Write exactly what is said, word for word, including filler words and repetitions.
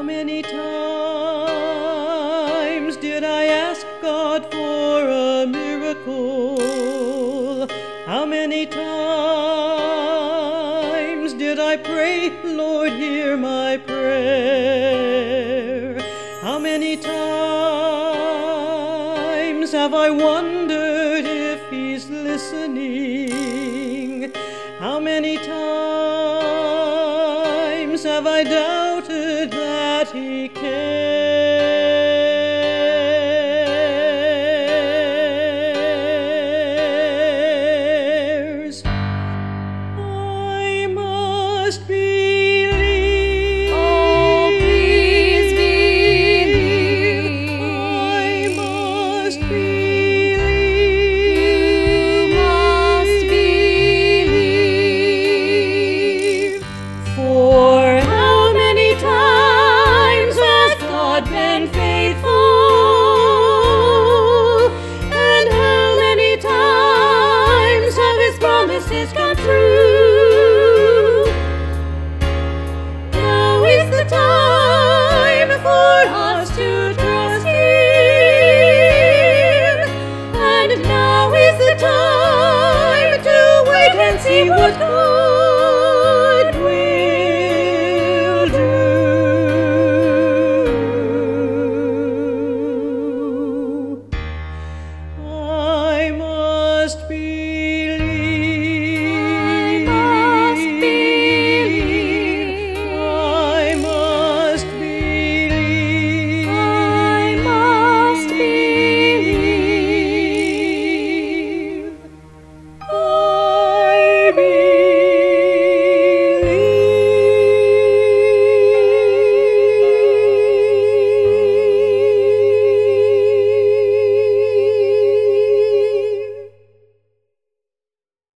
many times did I ask God for a miracle? How many times did I pray, Lord, hear my prayer? How many times have I wondered if He's listening? How many times have I doubted that He cares? I must believe. Oh, please believe. I must You believe. must believe. For How many times has God been faithful? And how many times have His promises come true? Now is the time for us to trust Him, and now is the time to wait and see what comes.